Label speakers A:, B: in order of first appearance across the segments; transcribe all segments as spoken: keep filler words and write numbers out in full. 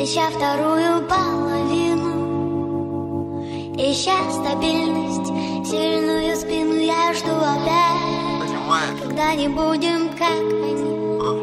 A: ища вторую половину, ища стабильность, сильную спину. Я жду опять, когда не будем как они.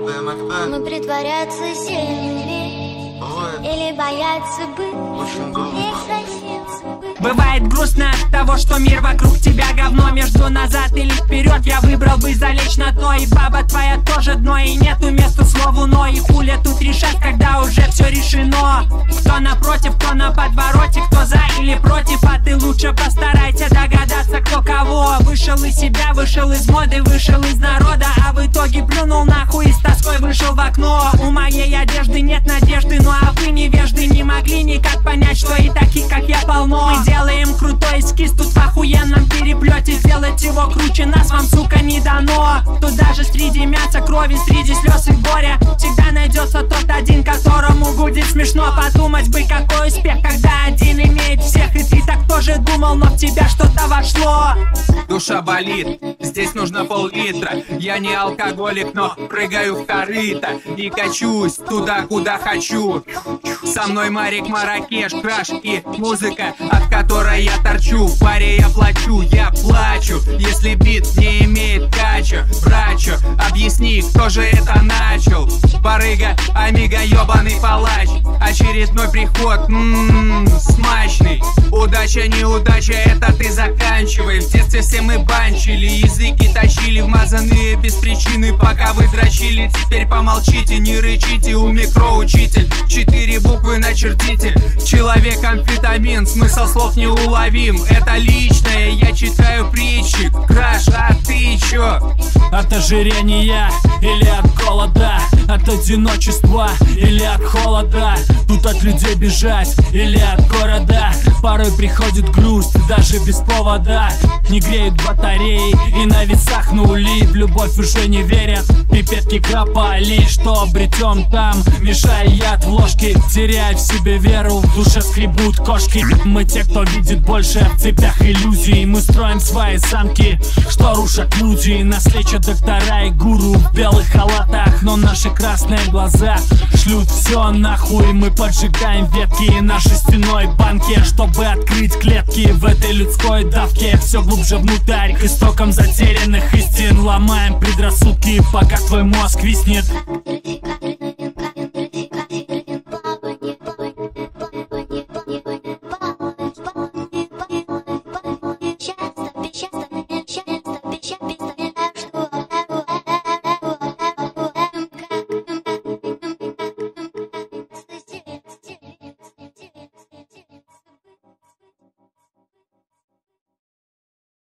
A: Мы притворяться сильными или бояться быть не совсем собой.
B: Бывает грустно от того, что мир вокруг тебя говно. Между назад или вперед я выбрал бы залечь на дно. И баба твоя тоже дно, и нету места слову но. И хули тут решать, когда уже все решено. Кто напротив, кто на подвороте, кто за или против. А ты лучше постарайся догадаться, кто кого. Вышел из себя, вышел из моды, вышел из народа, а в итоге плюнул нахуй и с тоской вышел в окно. У моей одежды нет надежды, ну а вы невежды не могли никак понять, что и таких как я полно. Мы делаем крутой эскиз тут в охуенном переплете. Сделать его круче нас вам, сука, не дано. Тут даже среди мяса, крови, среди слез и горя всегда найдется тот один, которому будет смешно. Подумать бы, какой успех, когда один имеет всех. И ты так тоже думал, но в тебя что-то вошло.
C: Душа болит, здесь нужно пол-литра. Я не алкоголик, но прыгаю в корыто и качусь туда, куда хочу. Со мной Марик Маракеш, краш и музыка, от которой я торчу. В паре я плачу, я плачу, если бит не имеет кача. Брачо, объясни, кто же это начал? Барыга, амиго, ёбаный палач. Очередной приход, ммм, смачный. Удача, неудача, это ты заканчивай. В детстве все мы банчили, языки тащили вмазанные без причины, пока вы дрочили. Теперь помолчите, не рычите, у микро учитель. Четыре буквы начертите. Человек амфетамин, смысл слов неуловим. Это личное, я читаю притчи. Краш, а ты чё?
D: От ожирения или от голода, от одиночества или от холода. Тут от людей бежать или от города. Порой приходит грусть, даже без повода. Не греют батареи и на весах нули. В любовь уже не верят, пипетки кропали. Что обретем там, мешая яд в ложке. Теряя в себе веру, в душе скребут кошки. Мы те, кто видит больше в цепях иллюзий. Мы строим свои замки, что рушат люди. Нас лечат доктора и гуру в белых халатах, но наши красные глаза шлют все нахуй. Мы поджигаем ветки на жестяной банке, чтобы открыть клетки в этой людской давке. Все глубже внутрь, к истокам затерянных истин. Ломаем предрассудки, пока твой мозг виснет.